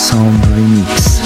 ساوند ریمیکس.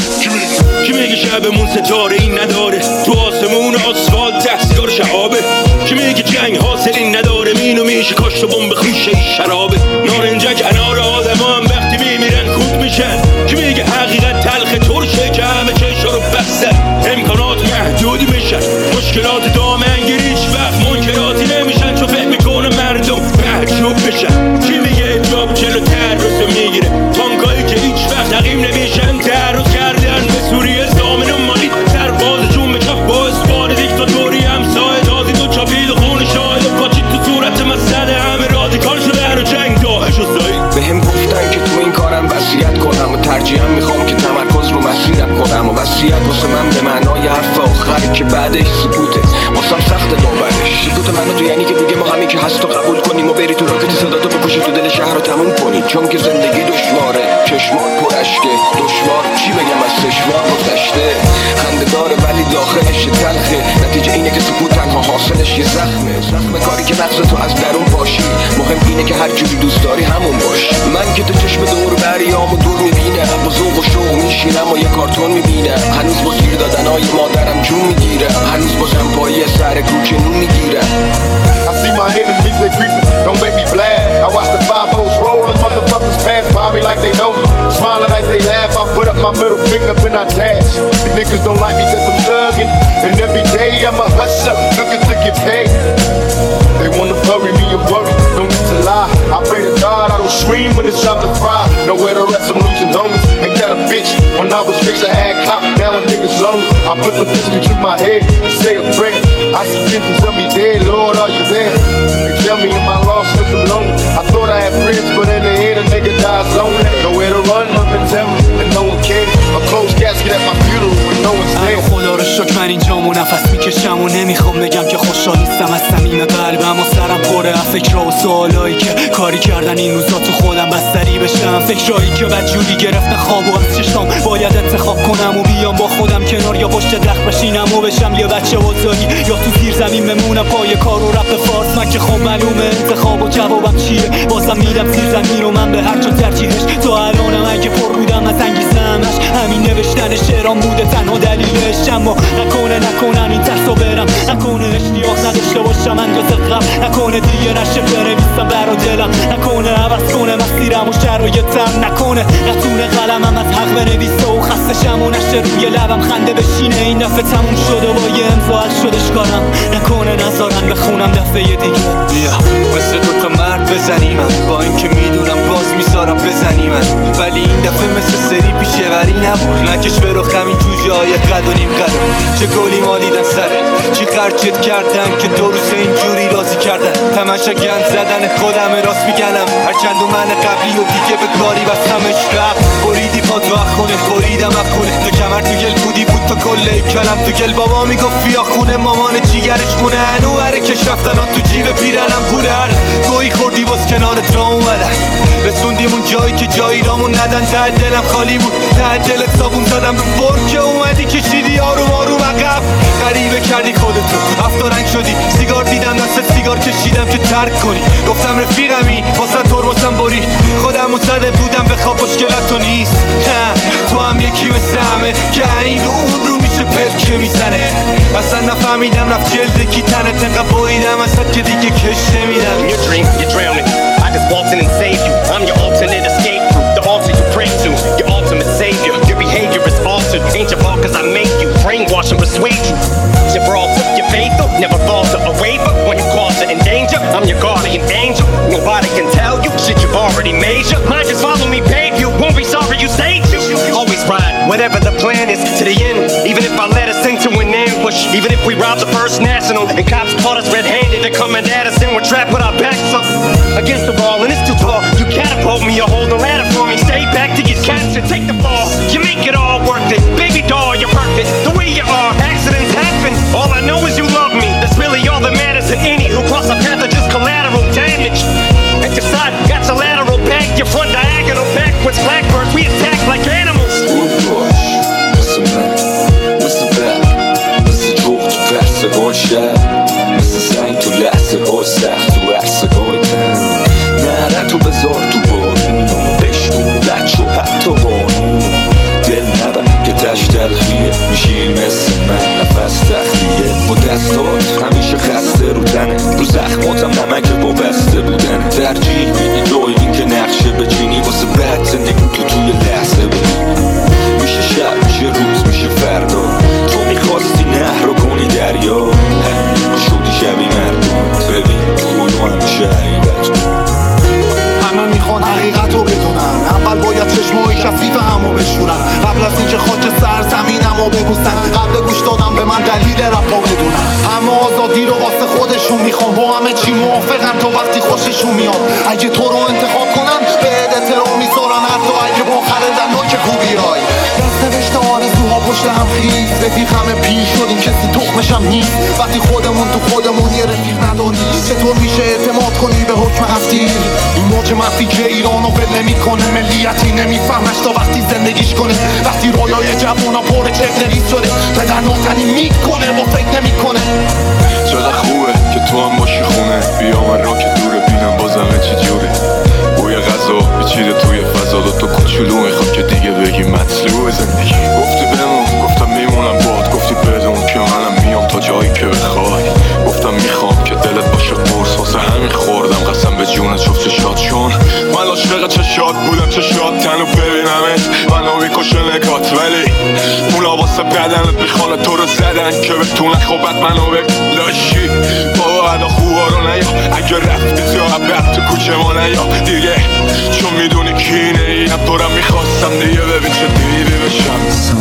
کی میگه شبمون ستاره این نداره، تو آسمون آسفالت دستگار شهابه. کی میگه جنگ حاصلی نداره، مینو میشه کاشت و بمب خوشه شرابه. نارنجک انار آدم هم وقتی میمیرن خود میشن. کی میگه حقیقت تلخ ترشه که همه چشا رو بستن، امکانات محدود میشن، مشکلات دامنگیر هیچ وقت منکراتی نمیشن، چون فکر میکنه مردم محجوب میشن. کی میگه جاب جلو تعرض میگیره، تانکایی که هیچ وقت تقیم نمیشن تعرض کردن به سوریه زامن و مالی، سرباز جون به چاپ با اسبان دیکتاتوری همسایه تازی دو چاپید و خون شاهد و پاچید تو صورت مسئله همه رادیکال شدن و جنگ داعش و سایی. به هم گفتن که تو این کارم وصیت کنم و ترجیحاً میخوام که تمرکز رو مسیرم کنم و وصیت واسه من به معنای حرف آخری که بعدش سکوته، واسم سخت باورش. سکوت منو تو یعنی که دیگه ما همین که هست رو قبول کنیم و بری تو راکت صداتو بکشی تو دل شهر رو تموم کنی، چون که زندگی دشواره، چشمات پرشکه، دشوار چی بگم از سشوار گذشته، خنده داره ولی داخلش تلخه، نتیجه اینه که سکوت تنها حاصلش یه زخمه، زخم کاری که نقص تو از درون باشی، مهم اینه که هر جوری دوست داری همون باشی. من که تو چشم دور بریامو دور میبینم، با ذوق و شوق میشینم و یه کارتون میبینم، هنوز با گیر دادنای مادرم جون میگیرم، هنوز بازم پایی سر کوچه نون میگیرم. I see my enemies, they creeping, don't make me blast. I watch the 5-0s rolling, motherfuckers pass by me like they know me, smiling like they laugh. I put up my middle finger and I dash. These niggas don't like me cause I'm thugging, and every day I'm a hustler, looking to get paid. They wanna bury me and worry, don't need to lie. I pray to God I don't scream when it's time to cry. Nowhere to rest, I'm losing homies. Ain't that a bitch? When I was rich I had cop, now a nigga's lonely. I put the pistol to my head and say a prayer. I see visions of me dead, Lord are you there? They tell me in my lost cause I'm lonely. I thought I had friends but in the end a nigga dies lonely. Nowhere to run, up and tell me, and no one cares. A closed casket at my funeral when no one's there. خدا رو شکر من اینجام و نفس میکشم و نمیخوام بگم که خوشحال نیستم از صمیم قلبم و سرم پره از فکرها و سوالایی که کاری کردن این روزا تو خودم بستری بشم، فکرایی که بدجوری گرفتن خواب و از چشام باید انتخاب کنم و بیام با خودم کنار یا پشت درخت بشینم و بشم یه بچه بزرگی یا تو زیر زمین بمونم پای کار و رپ فارس. من که خب معلومه انتخاب و جوابم چیه، بازم میرم زیر زمین و من به هر جا ترجیحش. تا الانم اگه پر بودم از انگیزمش همین نوشتن شعرام بوده تنها دلیلش، اما نکنن این ترسو برم، نکنه اشتیاق نداشته باشم اندازه قبل، نکنه دیگه نشه بنویسم برا دلم، نکنه عوض کنه مسیرم و شرایطم، نکنه نتونه قلمم از حق بنویسه و خستشم و نشه روی لبم خنده بشینه این دفعه تموم شده با یه امضا حل شدش کارم، نکنه نذارن بخونم دفعه دیگه. بیا مثل دوتا مرد بزنیمم، با این که میدونم باز میذارم بزنیمم، ولی این دفعه مثل سری پیشه وری نبود، نکش به رخم این جوجه های قد و نیم قدم، چه گلی مالیدن سره، چی خرچت کردن که دو روز اینجوری راضی کردن، تماشا گند زدن خودم راست میگنم، هرچند من قبلی و دیگه به کاری بستمش رفت، بریدی پا تو اخونه بریدم اخونه، تو کمر تو گل بودی بود تو کله کلم تو گل، بابا میگفت بیا خونه، مامان جیگرش خونه، انواره کش رفتن تو جیب پیرنم پوله، هر گویی خوردی باز کنارت را اومدن، رسوندیم اون جایی که جایی رامون ندن، ته دلم خالی بود، ته دلت صابون زدم رو برکه اومدی کشیدی آروم آروم عقب، غریبه کردی خودتو هفتا رنگ شدی، سیگار دیدم دست سیگار کشیدم که ترک کنی، گفتم رفیقمی واسه ترمزم برید، خودم زده بودم به خواب مشکلاتو نیست، تو هم یکی مثل همه که این رو اون رو میشه پرکه میزنه، اصلا نفهمیدم رفت جلده کی تنه تنقه باییدم اصلا که دیگه کش نمیدم. In your dream, you're drowning, I just walked in and saved you, I'm your alternate escape route, the altar you pray to, your ultimate savior, your behavior is altered, ain't your fault cause I made you, brainwash and persuade you, your brawl took your faith though, never falter a waver, when you cause it in danger, I'm your guardian angel, nobody can tell you, shit you've already measured, mind just follow me babe, you won't be sorry you stayed, always ride, whatever the plan is, to the end, even if I let us into an ambush, even if we rob the First National, and cops caught us red-handed, they're coming at us and we're trapped with our backs up, against the wall and it's too tall, you catapult me or hold the ladder for me, stay back to get captured, take the fall, you make it all worth it, baby doll you're perfect, the way you are, accidents happen, all I know is you love me, that's really all that matters, and any who cross our path are just collateral damage, at your side, got your lateral back, your front diagonal backwards, blackbirds, we attack like animals. مثل باشه مثل سنگ تو لحظه ها سخت تو عرصه های تن نره تو بذار تو بارون بشنو بچه و حتی بارون میخوان حقیقتو بدونن. اول باید چشمای کثیف همو بشورن قبل از اینکه خاک سرزمینمو ببوسن. قبل گوش دادم به من دلیل رپا بدونن. همه آزادی رو واسه خودشون میخوان، با همه چی موافقن تا وقتی خوششون میاد. اگه تو رو انتخاب کنن به احترام میذارن، حتی اگه با خردن که خوبی های دست نوشته آرزوها پشت هم خیز. رفیق همه پیر شدیم کسی تخمشم نیست. وقتی خودمون تو خودمون یه رفیق نداری چطور میشه اعتماد کنی به حکم هفتیر؟ این موج منفی که ایرانو ول نمیکنه، ملیتی نمیفهمش تا وقتی زندگیش کنه. وقتی رویای جوونا پر چگنریز شده پدر ناتنی میکنه با فکر نمیکنه. چقدر خوبه که تو هم باشی خونه، بیا من را که دوره بینم بازمه چی جوره. بوی غذا بچیده توی فضا، تو کوچولو میخوام که دیگه بگی مطلوب زندگی. گفتی بمون گفتم میمونم باد، گفتی بدون که منم میام تا جایی که بخوای. گفتم میخوام که دلت باشه قرص، واسه همین خوردم قسم به جون چفت چشات، چون من عاشق چشات بودم. چشات تنو ببینمت منو میکشه نگات، ولی اونا واسه بدنت میخوانه تو رو زدن که بتونه خوبت منو بلاشی. بابا ادا خوبا رو نیا، اگه رفتی تو عبت تو کوچه ما نیا دیگه، چون میدونی کی اینه. اینم دورم میخواستم دیگه ببین چه دیوی بشم.